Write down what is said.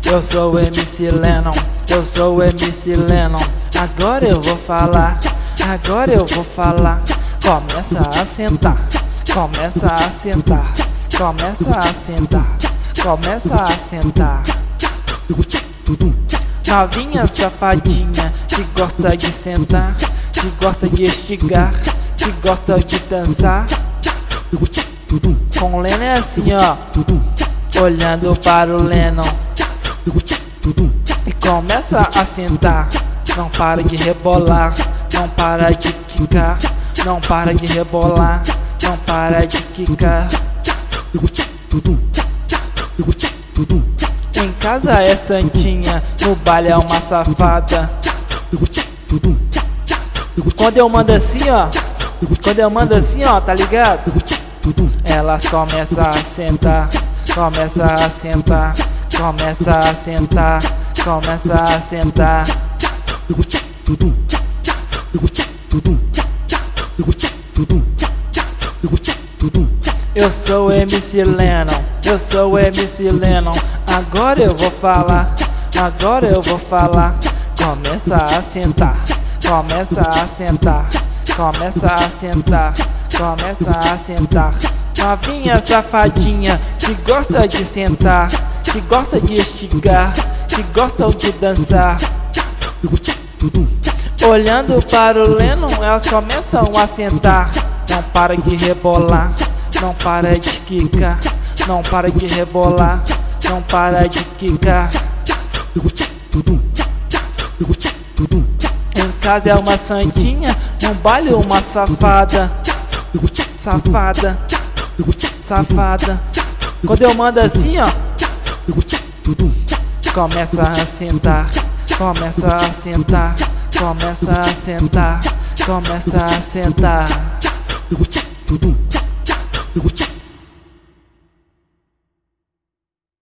Eu sou o MC Lennon, eu sou o MC Lennon. Agora eu vou falar, agora eu vou falar. Começa a sentar, começa a sentar, começa a sentar, começa a sentar. Novinha safadinha que gosta de sentar, que gosta de estigar, que gosta de dançar. Com o Lennon é assim, ó, olhando para o Lennon e começa a sentar. Não para de rebolar, não para de quicar, não para de rebolar, não para de quicar. Em casa é santinha, no baile é uma safada. Quando eu mando assim, ó, quando eu mando assim, ó, tá ligado? Elas começam a sentar, começa a sentar, começa a sentar, começa a sentar. Eu sou o MC Lennon, eu sou o MC Lennon. Agora eu vou falar, agora eu vou falar. Começa a sentar, começa a sentar, começa a sentar, começa a sentar. Novinha safadinha que gosta de sentar, que gosta de estigar, que gosta de dançar. Olhando para o Lennon, elas começam a sentar. Não para de rebolar, não para de quicar, não para de rebolar, não para de quicar. Em casa é uma santinha, no baile uma safada. Safada, safada. Quando eu mando assim, ó, começa a sentar, começa a sentar, começa a sentar, começa a sentar.